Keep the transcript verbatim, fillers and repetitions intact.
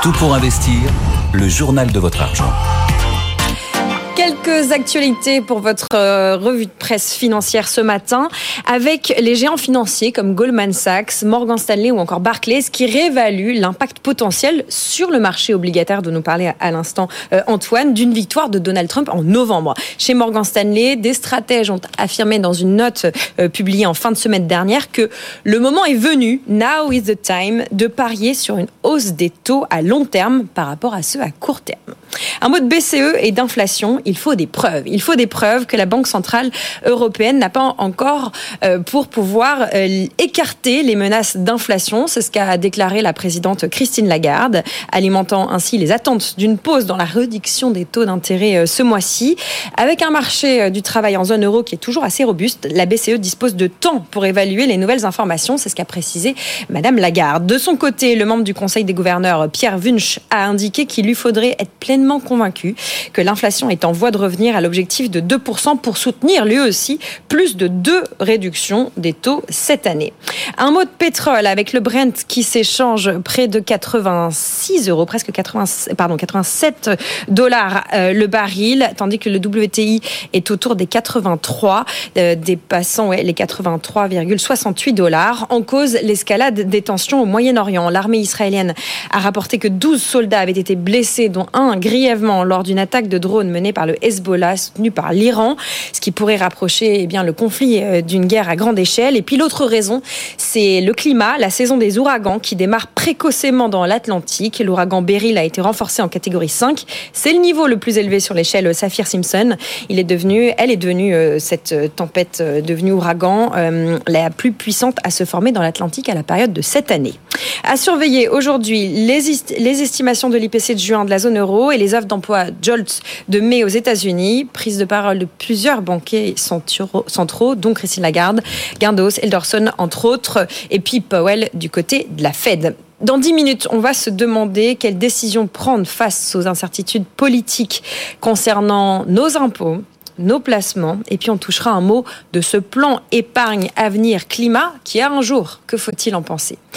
Tout pour investir, le journal de votre argent. Quelques actualités pour votre euh, revue de presse financière ce matin, avec les géants financiers comme Goldman Sachs, Morgan Stanley ou encore Barclays qui réévaluent l'impact potentiel sur le marché obligataire dont nous parlait à, à l'instant euh, Antoine, d'une victoire de Donald Trump en novembre. Chez Morgan Stanley, des stratèges ont affirmé dans une note euh, publiée en fin de semaine dernière que le moment est venu, now is the time, de parier sur une hausse des taux à long terme par rapport à ceux à court terme. Un mot de B C E et d'inflation, il faut des preuves. Il faut des preuves que la Banque Centrale Européenne n'a pas encore euh, pour pouvoir euh, écarter les menaces d'inflation. C'est ce qu'a déclaré la présidente Christine Lagarde, alimentant ainsi les attentes d'une pause dans la réduction des taux d'intérêt euh, ce mois-ci. Avec un marché euh, du travail en zone euro qui est toujours assez robuste, la B C E dispose de temps pour évaluer les nouvelles informations. C'est ce qu'a précisé Madame Lagarde. De son côté, le membre du Conseil des gouverneurs, Pierre Wunsch, a indiqué qu'il lui faudrait être pleinement convaincu que l'inflation est en voie de revenir à l'objectif de deux pour cent pour soutenir lui aussi plus de deux réductions des taux cette année. Un mot de pétrole avec le Brent qui s'échange près de quatre-vingt-six euros, presque quatre-vingts, pardon, quatre-vingt-sept dollars euh, le baril, tandis que le W T I est autour des quatre-vingt-trois, euh, dépassant ouais, les quatre-vingt-trois virgule soixante-huit dollars. En cause, l'escalade des tensions au Moyen-Orient. L'armée israélienne a rapporté que douze soldats avaient été blessés, dont un grièvement lors d'une attaque de drone menée par le Hezbollah, soutenu par l'Iran, ce qui pourrait rapprocher eh bien, le conflit d'une guerre à grande échelle. Et puis l'autre raison, c'est le climat, la saison des ouragans qui démarre précocement dans l'Atlantique. L'ouragan Beryl a été renforcé en catégorie cinq. C'est le niveau le plus élevé sur l'échelle Saffir-Simpson. Il est devenu, elle est devenue, euh, cette tempête euh, devenue ouragan, euh, la plus puissante à se former dans l'Atlantique à la période de cette année. À surveiller aujourd'hui les, est- les estimations de l'I P C de juin de la zone euro et les offres d'emploi JOLTS de mai aux États-Unis. Prise de parole de plusieurs banquiers centraux, dont Christine Lagarde, Guindos, Elderson, entre autres, et puis Powell du côté de la Fed. Dans dix minutes, on va se demander quelles décisions prendre face aux incertitudes politiques concernant nos impôts, nos placements, et puis on touchera un mot de ce plan épargne avenir climat qui a un jour. Que faut-il en penser ?